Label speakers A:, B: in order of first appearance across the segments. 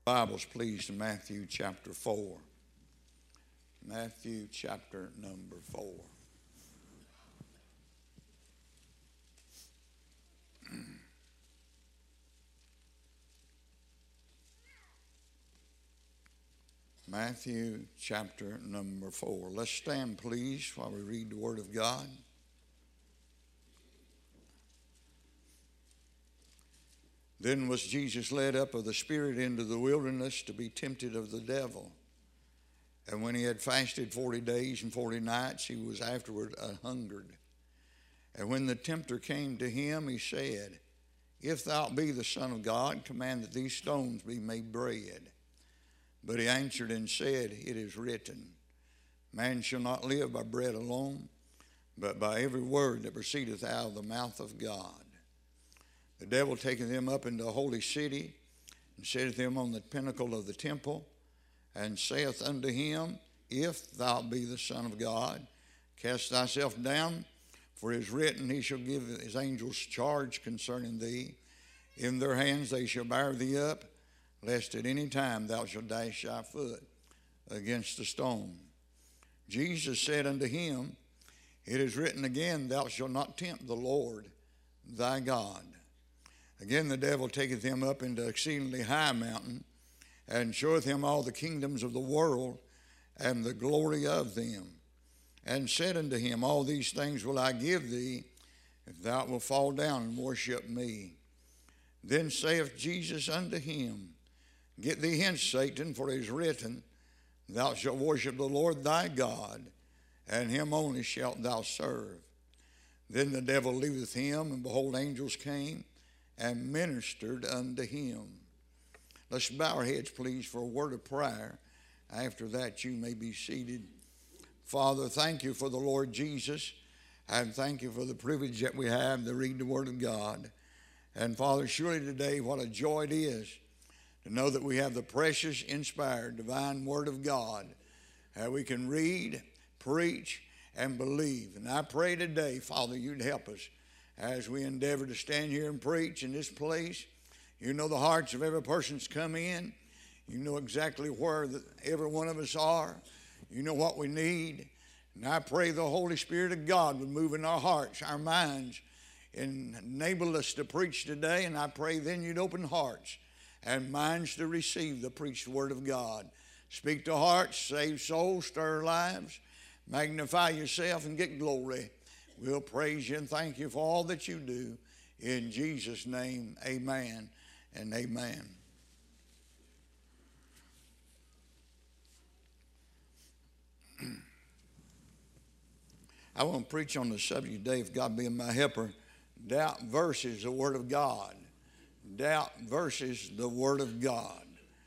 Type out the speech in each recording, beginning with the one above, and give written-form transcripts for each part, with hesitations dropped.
A: Bibles, please, to Matthew chapter 4. Matthew chapter number 4. Matthew chapter number 4. Let's stand, please, while we read the Word of God. Then was Jesus led up of the Spirit into the wilderness to be tempted of the devil. And when he had fasted 40 days and 40 nights, he was afterward hungered. And when the tempter came to him, he said, If thou be the Son of God, command that these stones be made bread. But he answered and said, It is written, Man shall not live by bread alone, but by every word that proceedeth out of the mouth of God. The devil taketh him up into a holy city, and setteth him on the pinnacle of the temple, and saith unto him, If thou be the Son of God, cast thyself down, for it is written, He shall give his angels charge concerning thee. In their hands they shall bear thee up, lest at any time thou shalt dash thy foot against a stone. Jesus said unto him, It is written again, Thou shalt not tempt the Lord thy God. Again the devil taketh him up into exceedingly high mountain, and showeth him all the kingdoms of the world and the glory of them, and said unto him, All these things will I give thee, if thou wilt fall down and worship me. Then saith Jesus unto him, Get thee hence, Satan, for it is written, Thou shalt worship the Lord thy God, and him only shalt thou serve. Then the devil leaveth him, and behold, angels came and ministered unto him. Let's bow our heads, please, for a word of prayer. After that, you may be seated. Father, thank you for the Lord Jesus, and thank you for the privilege that we have to read the Word of God. And Father, surely today, what a joy it is to know that we have the precious, inspired, divine Word of God, that we can read, preach, and believe. And I pray today, Father, you'd help us as we endeavor to stand here and preach in this place. You know the hearts of every person that's come in. You know exactly where every one of us are. You know what we need. And I pray the Holy Spirit of God would move in our hearts, our minds, and enable us to preach today. And I pray then you'd open hearts and minds to receive the preached Word of God. Speak to hearts, save souls, stir lives, magnify yourself, and get glory. We'll praise you and thank you for all that you do. In Jesus' name, amen and amen. I want to preach on the subject today, if God being my helper, doubt versus the Word of God. Doubt versus the Word of God.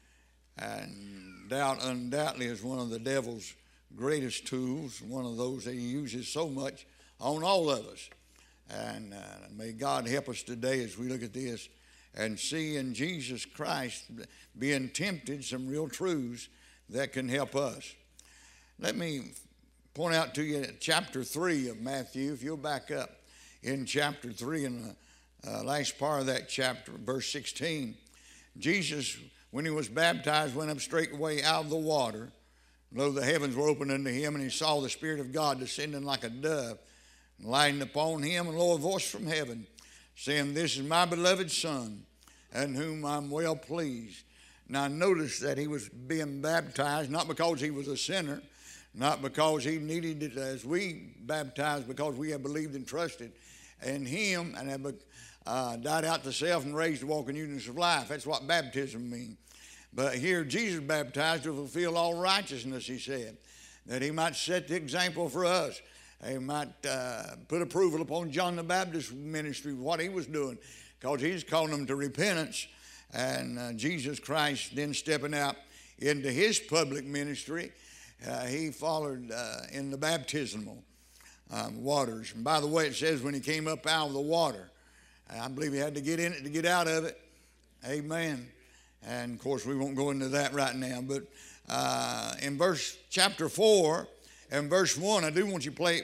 A: And doubt undoubtedly is one of the devil's greatest tools, one of those that he uses so much on all of us. And may God help us today as we look at this and see in Jesus Christ being tempted some real truths that can help us. Let me point out to you chapter 3 of Matthew. If you'll back up in chapter 3 in the last part of that chapter, verse 16. Jesus, when he was baptized, went up straightway out of the water. Lo, the heavens were opened unto him, and he saw the Spirit of God descending like a dove, lighting upon him, and lo, a voice from heaven, saying, This is my beloved Son, in whom I'm well pleased. Now notice that he was being baptized, not because he was a sinner, not because he needed it as we baptized, because we have believed and trusted in him and have died out to self and raised to walk in newness of life. That's what baptism means. But here Jesus baptized to fulfill all righteousness, he said, that he might set the example for us. He might put approval upon John the Baptist's ministry, what he was doing, because he's calling them to repentance. And Jesus Christ then stepping out into his public ministry, he followed in the baptismal waters. And by the way, it says when he came up out of the water, I believe he had to get in it to get out of it. Amen. And of course, we won't go into that right now. But in chapter 4 and verse 1, I do want you to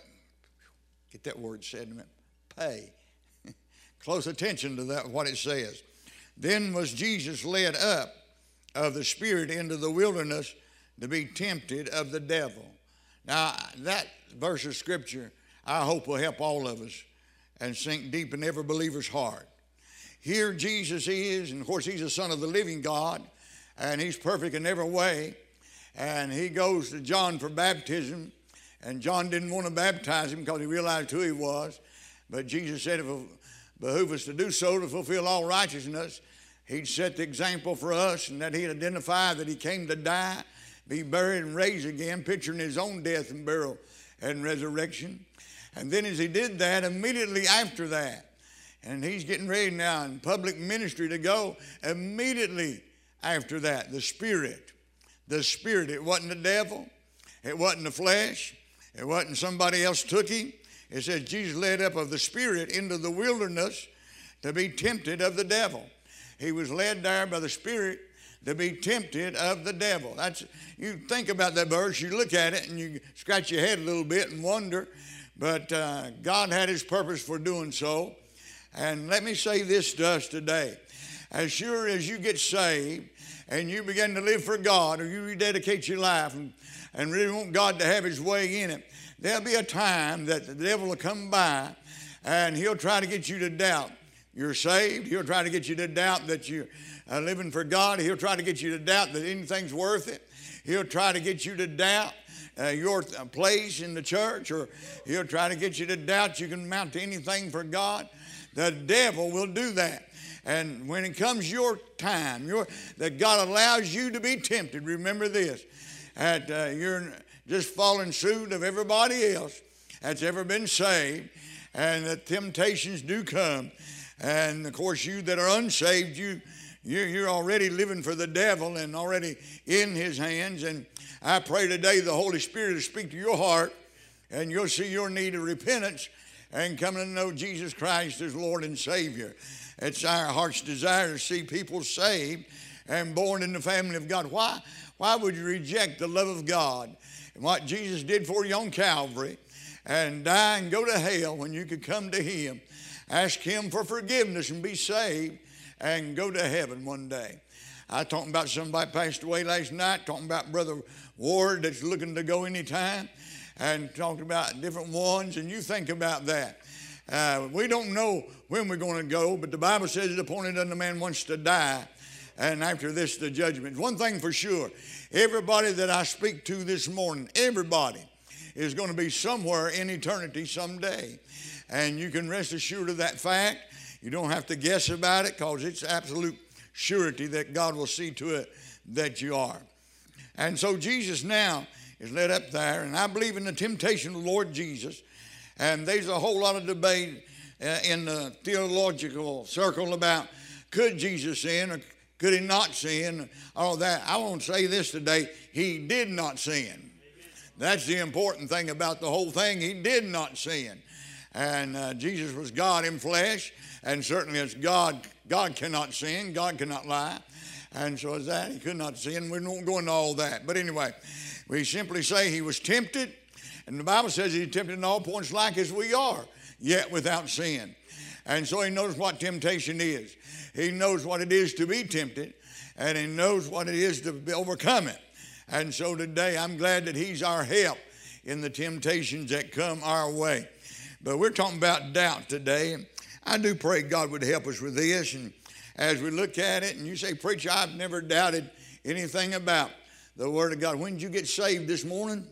A: get that word said in a minute. Pay close attention to that, what it says. Then was Jesus led up of the Spirit into the wilderness to be tempted of the devil. Now, that verse of Scripture, I hope, will help all of us and sink deep in every believer's heart. Here Jesus is, and of course he's the Son of the living God, and he's perfect in every way. And he goes to John for baptism, and John didn't want to baptize him because he realized who he was. But Jesus said if it behooves us to do so to fulfill all righteousness, he'd set the example for us, and that he'd identify that he came to die, be buried, and raised again, picturing his own death and burial and resurrection. And then as he did that, immediately after that, and he's getting ready now in public ministry to go, immediately after that, the Spirit, it wasn't the devil, it wasn't the flesh, it wasn't somebody else took him. It says Jesus led up of the Spirit into the wilderness to be tempted of the devil. He was led there by the Spirit to be tempted of the devil. You think about that verse, you look at it and you scratch your head a little bit and wonder, but God had his purpose for doing so. And let me say this to us today. As sure as you get saved and you begin to live for God, or you rededicate your life and really want God to have his way in it, there'll be a time that the devil will come by and he'll try to get you to doubt you're saved. He'll try to get you to doubt that you're living for God. He'll try to get you to doubt that anything's worth it. He'll try to get you to doubt your place in the church, or he'll try to get you to doubt you can amount to anything for God. The devil will do that. And when it comes your time, that God allows you to be tempted, remember this, that you're just following suit of everybody else that's ever been saved, and the temptations do come. And of course, you that are unsaved, you're already living for the devil and already in his hands. And I pray today the Holy Spirit will speak to your heart, and you'll see your need of repentance and coming to know Jesus Christ as Lord and Savior. It's our heart's desire to see people saved and born in the family of God. Why would you reject the love of God and what Jesus did for you on Calvary and die and go to hell when you could come to him, ask him for forgiveness and be saved and go to heaven one day? I talking about somebody passed away last night, talking about Brother Ward that's looking to go anytime, and talking about different ones, and you think about that. We don't know when we're going to go, but the Bible says it's appointed unto man once to die, and after this the judgment. One thing for sure, everybody that I speak to this morning, everybody is going to be somewhere in eternity someday. And you can rest assured of that fact. You don't have to guess about it, because it's absolute surety that God will see to it that you are. And so Jesus now is led up there, and I believe in the temptation of the Lord Jesus. And there's a whole lot of debate in the theological circle about could Jesus sin or could he not sin, all that. I want to say this today: he did not sin. That's the important thing about the whole thing. He did not sin. And Jesus was God in flesh, and certainly as God cannot sin, God cannot lie. And so as that, he could not sin. We won't go into all that. But anyway, we simply say he was tempted, and the Bible says he's tempted in all points like as we are, yet without sin. And so he knows what temptation is. He knows what it is to be tempted, and he knows what it is to overcome it. And so today I'm glad that he's our help in the temptations that come our way. But we're talking about doubt today, and I do pray God would help us with this. And as we look at it, and you say, preacher, I've never doubted anything about the Word of God. When did you get saved this morning?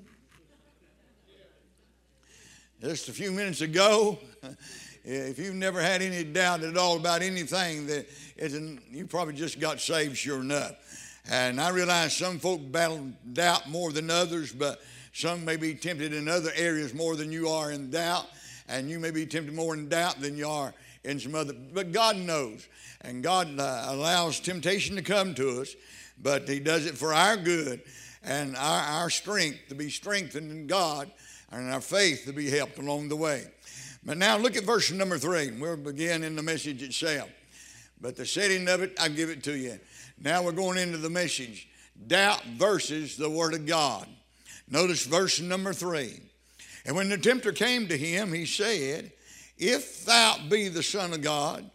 A: Just a few minutes ago. If you've never had any doubt at all about anything, you probably just got saved sure enough. And I realize some folk battle doubt more than others, but some may be tempted in other areas more than you are in doubt, and you may be tempted more in doubt than you are in some other. But God knows, and God allows temptation to come to us, but he does it for our good and our strength, to be strengthened in God, and our faith to be helped along the way. But now look at verse number 3, and we'll begin in the message itself. But the setting of it, I'll give it to you. Now we're going into the message. Doubt versus the Word of God. Notice verse number 3. And when the tempter came to him, he said, if thou be the Son of God,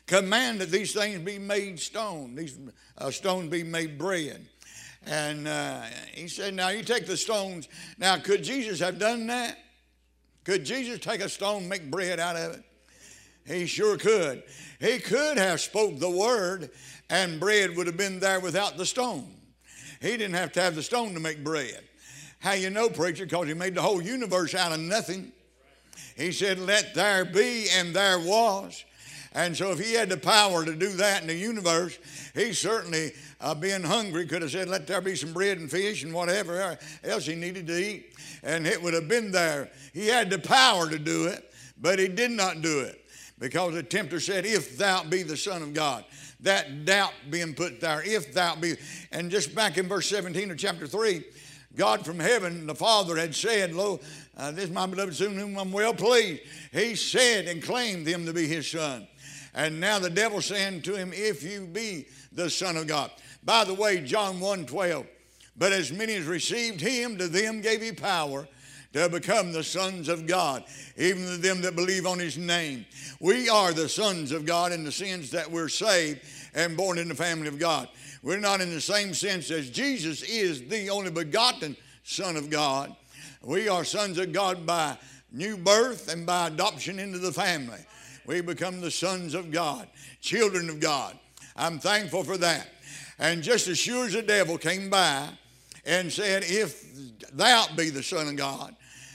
A: command that these things be made stone, these stones be made bread. And he said, now you take the stones. Now, could Jesus have done that? Could Jesus take a stone and make bread out of it? He sure could. He could have spoke the word and bread would have been there without the stone. He didn't have to have the stone to make bread. How you know, preacher? Because he made the whole universe out of nothing. He said, let there be, and there was. And so if he had the power to do that in the universe, he certainly, being hungry, could have said, let there be some bread and fish and whatever else he needed to eat. And it would have been there. He had the power to do it, but he did not do it. Because the tempter said, if thou be the Son of God. That doubt being put there, if thou be. And just back in verse 17 of chapter 3, God from heaven, the Father had said, lo, this is my beloved Son, whom I'm well pleased. He said and claimed him to be his Son. And now the devil saying to him, if you be the Son of God. By the way, John 1:12, but as many as received him, to them gave he power to become the sons of God, even to them that believe on his name. We are the sons of God in the sense that we're saved and born in the family of God. We're not in the same sense as Jesus is the only begotten Son of God. We are sons of God by new birth and by adoption into the family. We become the sons of God, children of God. I'm thankful for that. And just as sure as the devil came by and said, if thou be the Son of God,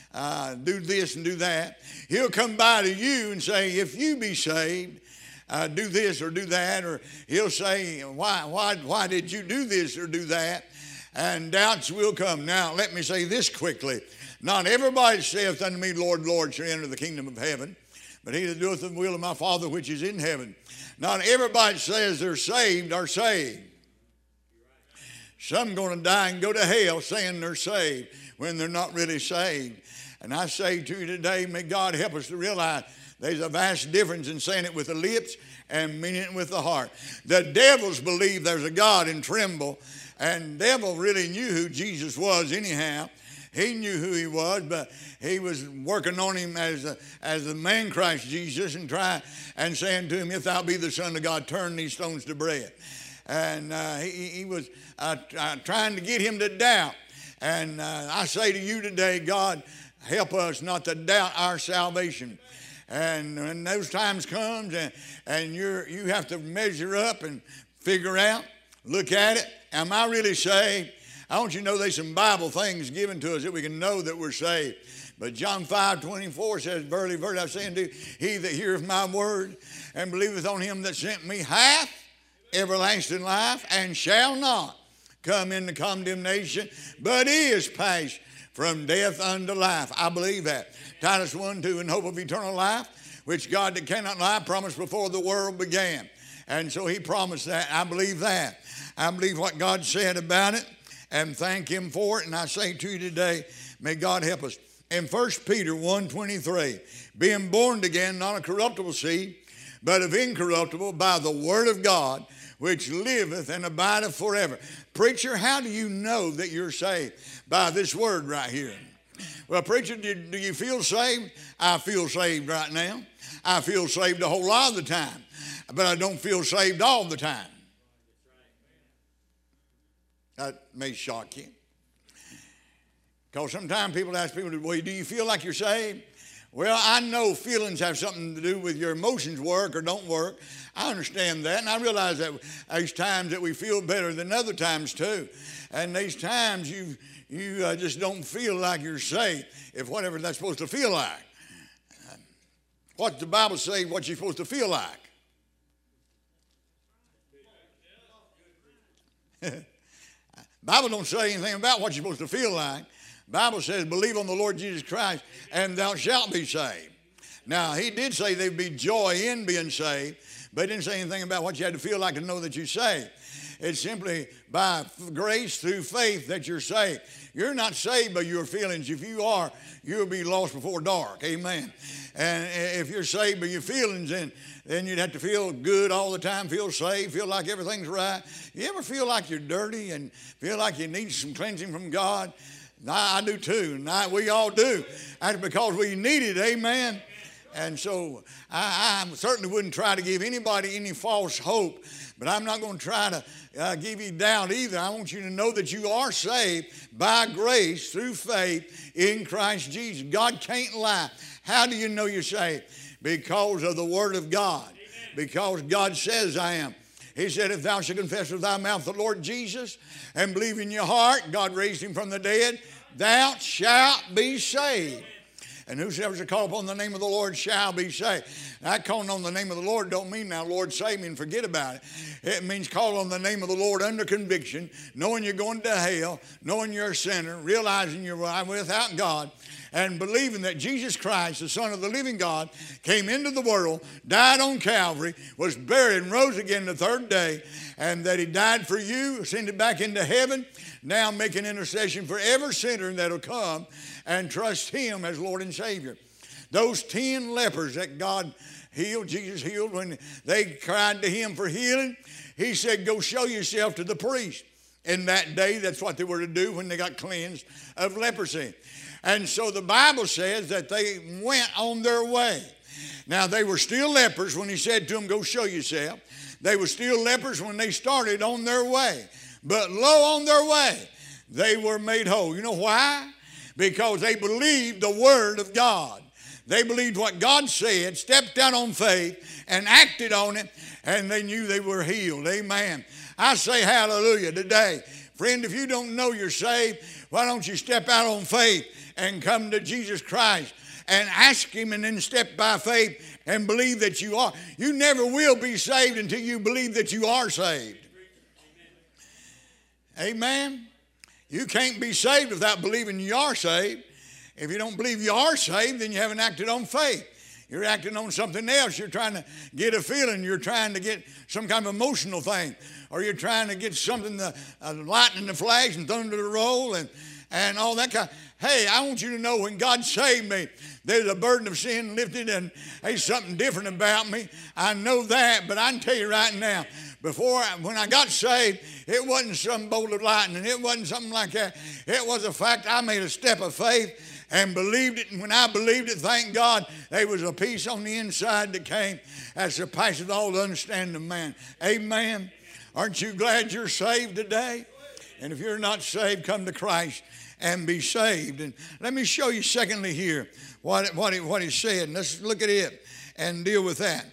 A: do this and do that, he'll come by to you and say, if you be saved, do this or do that. Or he'll say, why did you do this or do that? And doubts will come. Now, let me say this quickly. Not everybody saith unto me, Lord, Lord, shall enter the kingdom of heaven, but he that doeth the will of my Father which is in heaven. Not everybody says they're saved are saved. Some going to die and go to hell saying they're saved when they're not really saved. And I say to you today, may God help us to realize there's a vast difference in saying it with the lips and meaning it with the heart. The devils believe there's a God and tremble. And the devil really knew who Jesus was anyhow. He knew who he was, but he was working on him as the man Christ Jesus and saying to him, if thou be the Son of God, turn these stones to bread. And he was trying to get him to doubt. And I say to you today, God, help us not to doubt our salvation. And when those times comes and you have to measure up and figure out, look at it, am I really saved? I want you to know there's some Bible things given to us that we can know that we're saved. But John 5:24 says, verily, verily, I say unto you, he that heareth my word and believeth on him that sent me hath everlasting life and shall not come into condemnation, but is passed from death unto life. I believe that. Titus 1:2, in hope of eternal life, which God that cannot lie promised before the world began. And so he promised that. I believe that. I believe what God said about it and thank him for it. And I say to you today, may God help us. In 1 Peter 1:23, being born again, not of corruptible seed, but of incorruptible, by the word of God, which liveth and abideth forever. Preacher, how do you know that you're saved? By this word right here. Well, preacher, do you feel saved? I feel saved right now. I feel saved a whole lot of the time, but I don't feel saved all the time. That may shock you. Because sometimes people ask people, well, do you feel like you're saved? Well, I know feelings have something to do with your emotions work or don't work. I understand that, and I realize that there's times that we feel better than other times too. And these times you just don't feel like you're saved, if whatever that's supposed to feel like. What's the Bible say what you're supposed to feel like? Bible don't say anything about what you're supposed to feel like. Bible says, believe on the Lord Jesus Christ, and thou shalt be saved. Now, he did say there'd be joy in being saved, but he didn't say anything about what you had to feel like to know that you're saved. It's simply by grace through faith that you're saved. You're not saved by your feelings. If you are, you'll be lost before dark. Amen. And if you're saved by your feelings, then you'd have to feel good all the time, feel safe, feel like everything's right. You ever feel like you're dirty and feel like you need some cleansing from God? I do too. We all do. That's because we need it. Amen. And so I certainly wouldn't try to give anybody any false hope, but I'm not going to try to give you doubt either. I want you to know that you are saved by grace through faith in Christ Jesus. God can't lie. How do you know you're saved? Because of the Word of God. Because God says I am. He said, if thou shalt confess with thy mouth the Lord Jesus and believe in your heart, God raised him from the dead, thou shalt be saved. And whosoever shall call upon the name of the Lord shall be saved. Now, calling on the name of the Lord don't mean now, Lord, save me and forget about it. It means call on the name of the Lord under conviction, knowing you're going to hell, knowing you're a sinner, realizing you're without God, and believing that Jesus Christ, the Son of the living God, came into the world, died on Calvary, was buried and rose again the third day, and that he died for you, ascended back into heaven, now making intercession for every sinner that will come and trust him as Lord and Savior. Those 10 lepers that God healed, Jesus healed, when they cried to him for healing, he said, go show yourself to the priest. In that day, that's what they were to do when they got cleansed of leprosy. And so the Bible says that they went on their way. Now, they were still lepers when he said to them, go show yourself. They were still lepers when they started on their way. But lo, on their way, they were made whole. You know why? Because they believed the Word of God. They believed what God said, stepped out on faith, and acted on it, and they knew they were healed. Amen. I say hallelujah today. Friend, if you don't know you're saved, why don't you step out on faith and come to Jesus Christ and ask him, and then step by faith and believe that you are. You never will be saved until you believe that you are saved. Amen. You can't be saved without believing you are saved. If you don't believe you are saved, then you haven't acted on faith. You're acting on something else. You're trying to get a feeling. You're trying to get some kind of emotional thing. Or you're trying to get something, lightning to flash and thunder to roll and all that kind. Hey, I want you to know when God saved me, there's a burden of sin lifted, and there's something different about me. I know that, but I can tell you right now, when I got saved, it wasn't some bolt of lightning. It wasn't something like that. It was a fact. I made a step of faith and believed it. And when I believed it, thank God, there was a peace on the inside that came that surpasses all the understanding of man. Amen. Aren't you glad you're saved today? And if you're not saved, come to Christ and be saved. And let me show you secondly here what he said. And let's look at it and deal with that.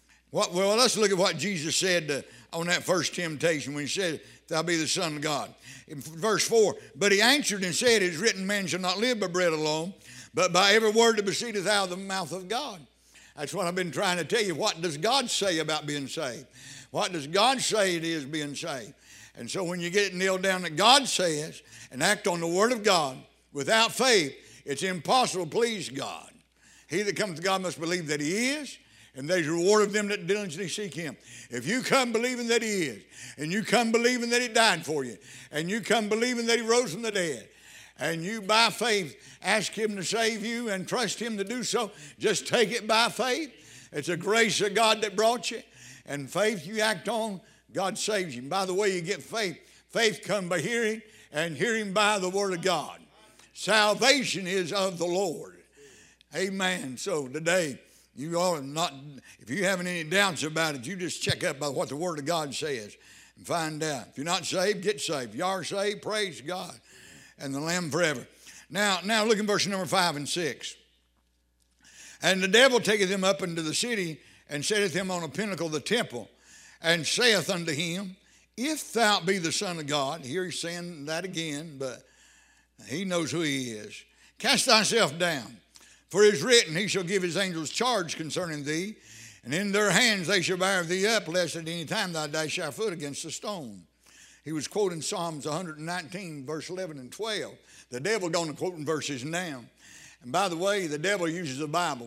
A: Well, let's look at what Jesus said on that first temptation when he said, thou be the Son of God. In verse 4, but he answered and said, it is written, man shall not live by bread alone, but by every word that proceedeth out of the mouth of God. That's what I've been trying to tell you. What does God say about being saved? What does God say it is being saved? And so when you get it nailed down that God says and act on the Word of God, without faith, it's impossible to please God. He that comes to God must believe that he is, and there's a reward of them that diligently seek him. If you come believing that he is, and you come believing that he died for you, and you come believing that he rose from the dead, and you by faith ask him to save you and trust him to do so, just take it by faith. It's a grace of God that brought you. And faith you act on, God saves you. And by the way, you get faith. Faith comes by hearing, and hearing by the Word of God. Salvation is of the Lord. Amen. So today, you are not, if you haven't any doubts about it, you just check up by what the Word of God says and find out. If you're not saved, get saved. If you are saved, praise God and the Lamb forever. Now look in verse number 5 and 6. And the devil taketh him up into the city and setteth him on a pinnacle of the temple and saith unto him, if thou be the Son of God, here he's saying that again, but he knows who he is, cast thyself down. For it is written, he shall give his angels charge concerning thee, and in their hands they shall bear thee up, lest at any time thou dash thy foot against a stone. He was quoting Psalms 119, verse 11 and 12. The devil going to quoting verses now. And by the way, the devil uses the Bible.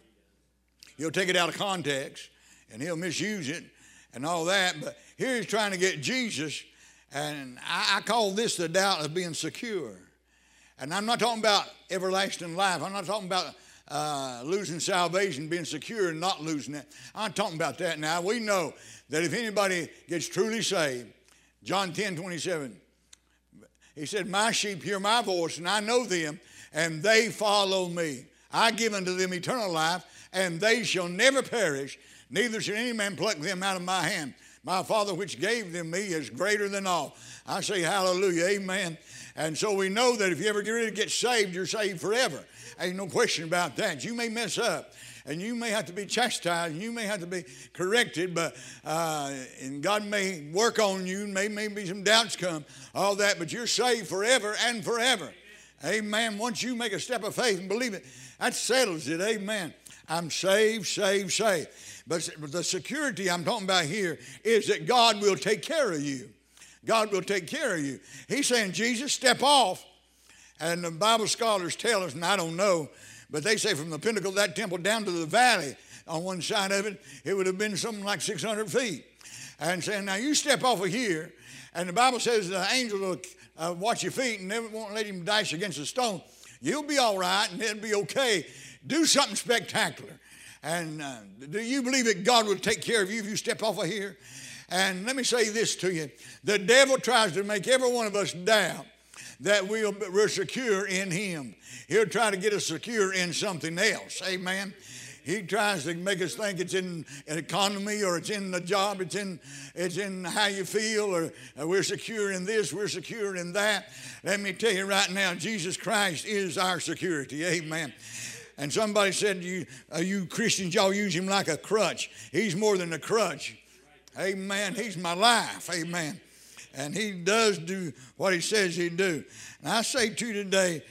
A: He'll take it out of context, and he'll misuse it and all that. But here he's trying to get Jesus, and I call this the doubt of being secure. And I'm not talking about everlasting life. I'm not talking about losing salvation, being secure and not losing it. I'm talking about that now. We know that if anybody gets truly saved, John 10:27, he said, my sheep hear my voice, and I know them, and they follow me. I give unto them eternal life, and they shall never perish, neither shall any man pluck them out of my hand. My Father which gave them me is greater than all. I say hallelujah, amen. And so we know that if you ever get saved, you're saved forever. Ain't no question about that. You may mess up, and you may have to be chastised, and you may have to be corrected, but and God may work on you, maybe some doubts come, all that, but you're saved forever and forever. Amen. Once you make a step of faith and believe it, that settles it. Amen. I'm saved, saved, saved. But the security I'm talking about here is that God will take care of you. God will take care of you. He's saying, Jesus, step off. And the Bible scholars tell us, and I don't know, but they say from the pinnacle of that temple down to the valley on one side of it, it would have been something like 600 feet. And saying, now you step off of here, and the Bible says the angel will watch your feet and never won't let him dash against a stone. You'll be all right, and it'll be okay. Do something spectacular. And do you believe that God will take care of you if you step off of here? And let me say this to you. The devil tries to make every one of us doubt that we're secure in him. He'll try to get us secure in something else. Amen. He tries to make us think it's in an economy, or it's in the job, it's in how you feel, or we're secure in this, we're secure in that. Let me tell you right now, Jesus Christ is our security. Amen. And somebody said, you Christians, y'all use him like a crutch. He's more than a crutch. Amen. He's my life. Amen. And he does do what he says he'd do. And I say to you today,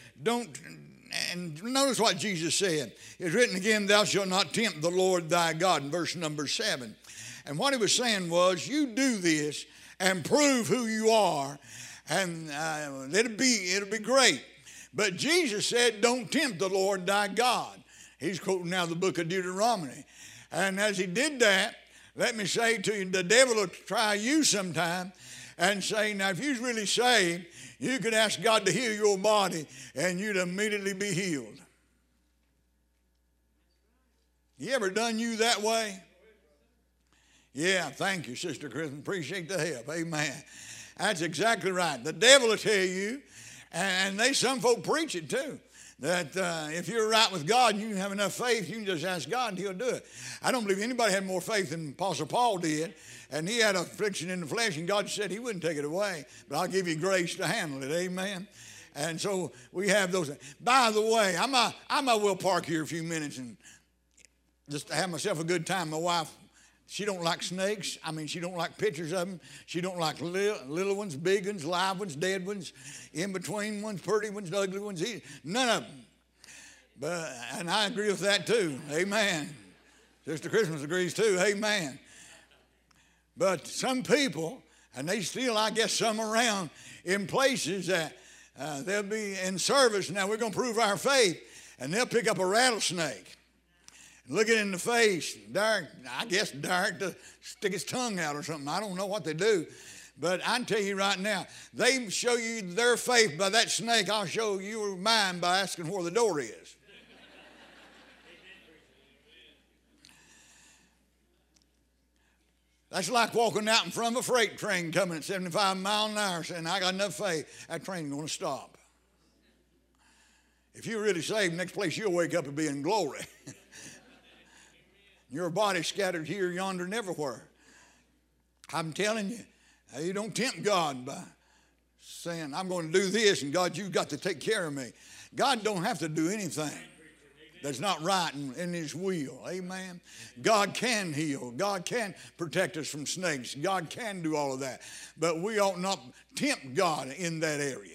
A: and notice what Jesus said. It's written again, thou shalt not tempt the Lord thy God, in verse number 7. And what he was saying was, you do this and prove who you are, and it'll be great. But Jesus said, don't tempt the Lord thy God. He's quoting now the book of Deuteronomy. And as he did that, let me say to you, the devil will try you sometime and say, now if you're really saved, you could ask God to heal your body and you'd immediately be healed. You ever done you that way? Yeah, thank you, Sister Kristen. Appreciate the help. Amen. That's exactly right. The devil will tell you, and some folk preach it too, that if you're right with God and you have enough faith, you can just ask God and he'll do it. I don't believe anybody had more faith than Apostle Paul did, and he had affliction in the flesh, and God said he wouldn't take it away, but I'll give you grace to handle it. Amen. And so we have those. By the way, I might well park here a few minutes and just have myself a good time. My wife, she don't like snakes. I mean, she don't like pictures of them. She don't like little ones, big ones, live ones, dead ones, in between ones, pretty ones, ugly ones. None of them. And I agree with that too. Amen. Sister Christmas agrees too. Amen. But some people, and they still, I guess, some around in places that they'll be in service. Now we're going to prove our faith, and they'll pick up a rattlesnake. Look it in the face, dark to stick its tongue out or something. I don't know what they do. But I can tell you right now, they show you their faith by that snake. I'll show you mine by asking where the door is. That's like walking out in front of a freight train coming at 75 miles an hour saying, I got enough faith, that train's going to stop. If you're really saved, next place you'll wake up and be in glory. Your body scattered here, yonder, and everywhere. I'm telling you, you don't tempt God by saying, I'm going to do this, and God, you've got to take care of me. God don't have to do anything that's not right in his will. Amen. God can heal. God can protect us from snakes. God can do all of that. But we ought not tempt God in that area.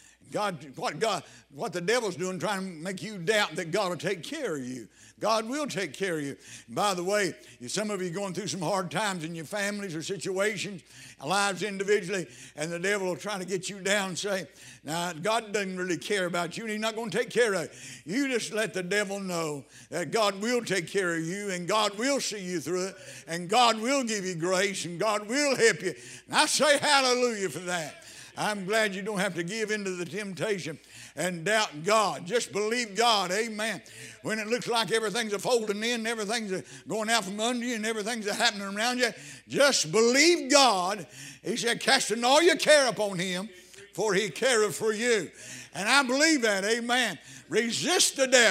A: What the devil's doing, trying to make you doubt that God will take care of you. God will take care of you. And by the way, some of you are going through some hard times in your families or situations, lives individually, and the devil will try to get you down and say, now, God doesn't really care about you, and he's not going to take care of you. You just let the devil know that God will take care of you, and God will see you through it, and God will give you grace, and God will help you. And I say hallelujah for that. I'm glad you don't have to give into the temptation and doubt God. Just believe God. Amen. When it looks like everything's folding in, everything's going out from under you, and everything's happening around you, just believe God. He said, casting all your care upon him, for he careth for you. And I believe that. Amen. Resist the devil.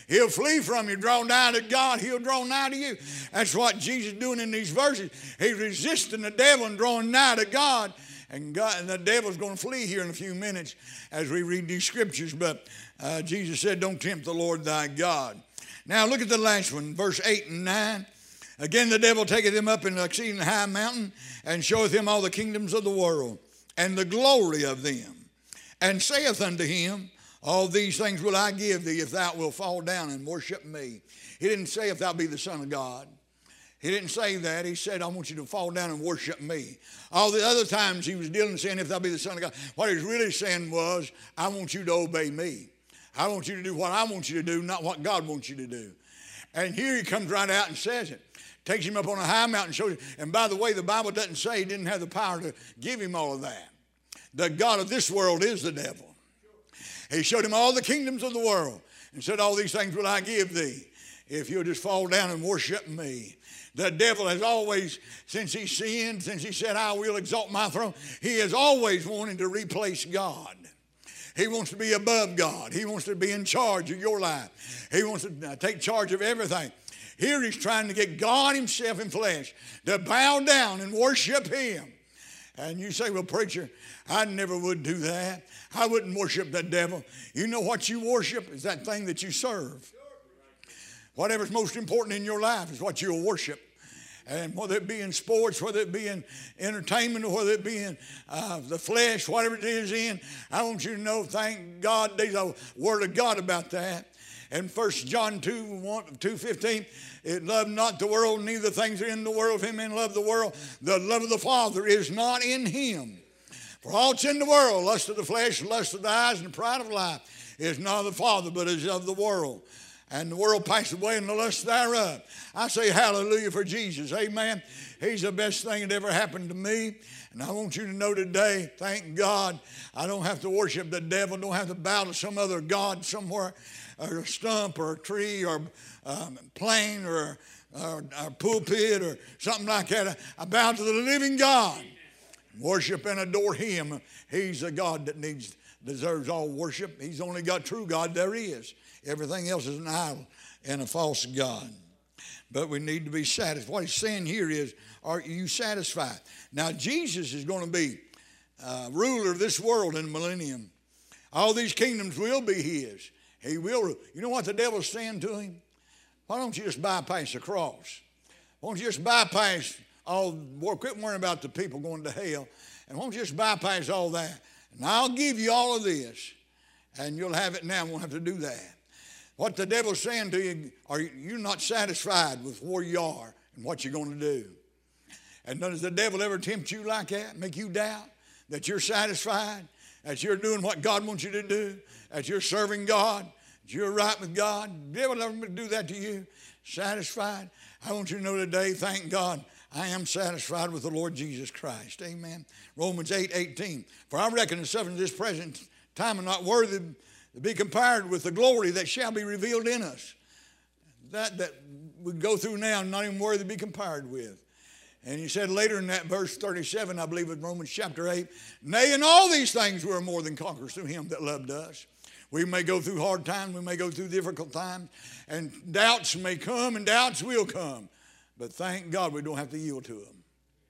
A: He'll flee from you. Draw nigh to God, he'll draw nigh to you. That's what Jesus is doing in these verses. He's resisting the devil and drawing nigh to God. And the devil's going to flee here in a few minutes as we read these scriptures. But Jesus said, don't tempt the Lord thy God. Now look at the last one, verse 8 and 9. Again the devil taketh him up in an exceeding high mountain, and showeth him all the kingdoms of the world, and the glory of them, and saith unto him, all these things will I give thee, if thou wilt fall down and worship me. He didn't say, if thou be the Son of God. He didn't say that. He said, I want you to fall down and worship me. All the other times he was dealing saying, if thou be the Son of God, what he was really saying was, I want you to obey me. I want you to do what I want you to do, not what God wants you to do. And here he comes right out and says it. Takes him up on a high mountain, shows him. And by the way, the Bible doesn't say he didn't have the power to give him all of that. The God of this world is the devil. He showed him all the kingdoms of the world and said, all these things will I give thee if you'll just fall down and worship me. The devil has always, since he sinned, since he said, I will exalt my throne, he has always wanted to replace God. He wants to be above God. He wants to be in charge of your life. He wants to take charge of everything. Here he's trying to get God himself in flesh to bow down and worship him. And you say, well, preacher, I never would do that. I wouldn't worship the devil. You know what you worship is that thing that you serve. Whatever's most important in your life is what you'll worship. And whether it be in sports, whether it be in entertainment, or whether it be in the flesh, whatever it is in, I want you to know, thank God, there's a word of God about that. In 1 John 2:15, it loved not the world, neither things are in the world. If any man love the world, the love of the Father is not in him. For all that's in the world, lust of the flesh, lust of the eyes, and the pride of life, is not of the Father, but is of the world. And the world passeth away, and the lust thereof. I say hallelujah for Jesus. Amen. He's the best thing that ever happened to me. And I want you to know today, thank God, I don't have to worship the devil. Don't have to bow to some other God somewhere, or a stump, or a tree, or a plane, or a pulpit, or something like that. I bow to the living God. Worship and adore him. He's a God that deserves all worship. He's the only God, true God there is. Everything else is an idol and a false God. But we need to be satisfied. What he's saying here is, are you satisfied? Now, Jesus is going to be ruler of this world in the millennium. All these kingdoms will be his. He will. You know what the devil's saying to him? Why don't you just bypass the cross? Why don't you just bypass quit worrying about the people going to hell, and why don't you just bypass all that? And I'll give you all of this, and you'll have it now. Won't have to do that. What the devil's saying to you, are you not satisfied with where you are and what you're going to do? And does the devil ever tempt you like that, make you doubt that you're satisfied, that you're doing what God wants you to do, that you're serving God, that you're right with God? The devil ever do that to you? Satisfied? I want you to know today, thank God, I am satisfied with the Lord Jesus Christ. Amen. Romans 8:18. For I reckon the sufferings of this present time are not worthy to be compared with the glory that shall be revealed in us. That we go through now, not even worthy to be compared with. And he said later in that verse 37, I believe in Romans chapter 8, nay, in all these things we are more than conquerors through him that loved us. We may go through hard times, we may go through difficult times, and doubts may come and doubts will come. But thank God we don't have to yield to them.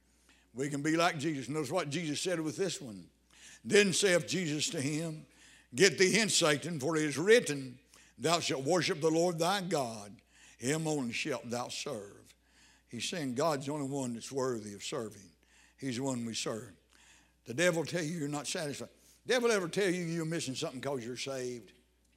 A: We can be like Jesus. Notice what Jesus said with this one. Then saith Jesus to him, get thee hence, Satan, for it is written, thou shalt worship the Lord thy God, him only shalt thou serve. He's saying God's the only one that's worthy of serving. He's the one we serve. The devil will tell you you're not satisfied. The devil ever tell you you're missing something because you're saved?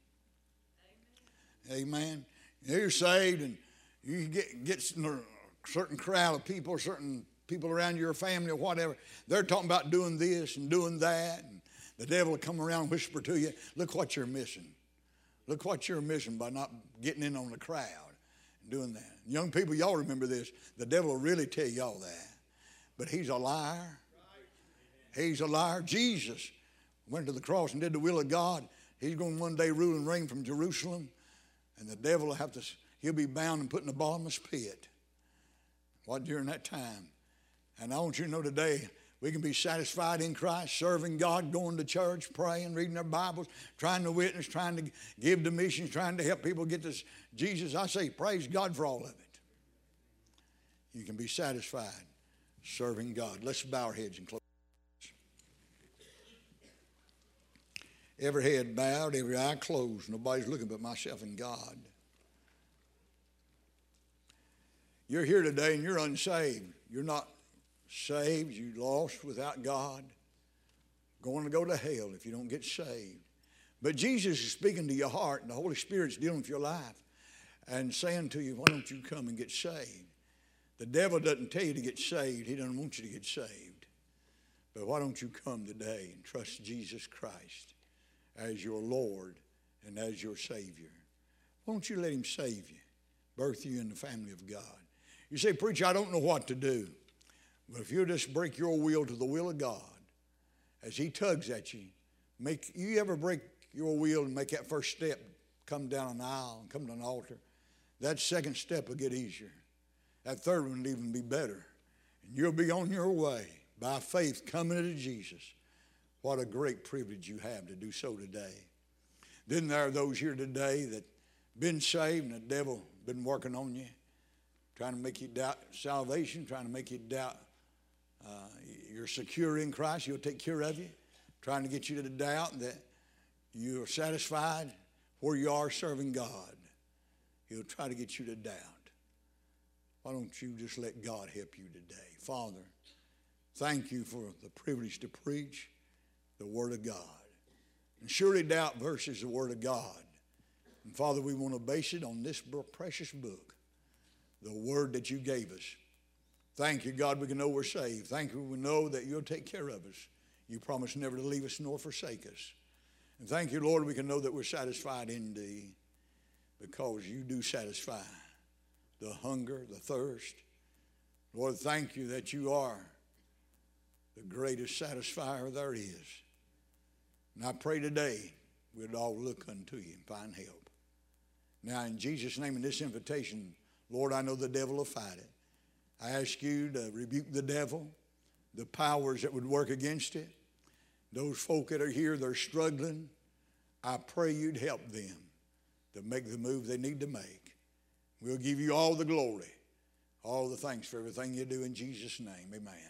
A: Amen. You're saved, and you get a certain crowd of people, certain people around your family or whatever. They're talking about doing this and doing that. And the devil will come around and whisper to you, look what you're missing. Look what you're missing by not getting in on the crowd and doing that. Young people, y'all remember this. The devil will really tell y'all that. But he's a liar. He's a liar. Jesus went to the cross and did the will of God. He's going to one day rule and reign from Jerusalem. And the devil will he'll be bound and put in the bottomless pit. What during that time? And I want you to know today, We can be satisfied in Christ, serving God, going to church, praying, reading their Bibles, trying to witness, trying to give to missions, trying to help people get this Jesus. I say praise God for all of it. You can be satisfied serving God. Let's bow our heads and close. Every head bowed, every eye closed. Nobody's looking but myself and God. You're here today and you're unsaved. You're not saved. You're lost without God. Going to go to hell if you don't get saved. But Jesus is speaking to your heart, and the Holy Spirit's dealing with your life and saying to you, why don't you come and get saved? The devil doesn't tell you to get saved. He doesn't want you to get saved. But why don't you come today and trust Jesus Christ as your Lord and as your Savior? Why don't you let him save you, birth you in the family of God? You say, preacher, I don't know what to do. But if you'll just break your will to the will of God, as he tugs at you, you ever break your will and make that first step, come down an aisle and come to an altar, that second step will get easier. That third one will even be better. And you'll be on your way by faith coming to Jesus. What a great privilege you have to do so today. Then there are those here today that been saved and the devil been working on you, trying to make you doubt salvation, trying to make you doubt you're secure in Christ. He'll take care of you, trying to get you to doubt that you're satisfied where you are serving God. He'll try to get you to doubt. Why don't you just let God help you today? Father, thank you for the privilege to preach the Word of God. And surely doubt versus the Word of God. And Father, we want to base it on this precious book, the Word that you gave us. Thank you, God, we can know we're saved. Thank you, we know that you'll take care of us. You promised never to leave us nor forsake us. And thank you, Lord, we can know that we're satisfied in thee because you do satisfy the hunger, the thirst. Lord, thank you that you are the greatest satisfier there is. And I pray today we'd all look unto you and find help. Now, in Jesus' name, in this invitation, Lord, I know the devil will fight it. I ask you to rebuke the devil, the powers that would work against it. Those folk that are here, they're struggling. I pray you'd help them to make the move they need to make. We'll give you all the glory, all the thanks for everything you do in Jesus' name. Amen.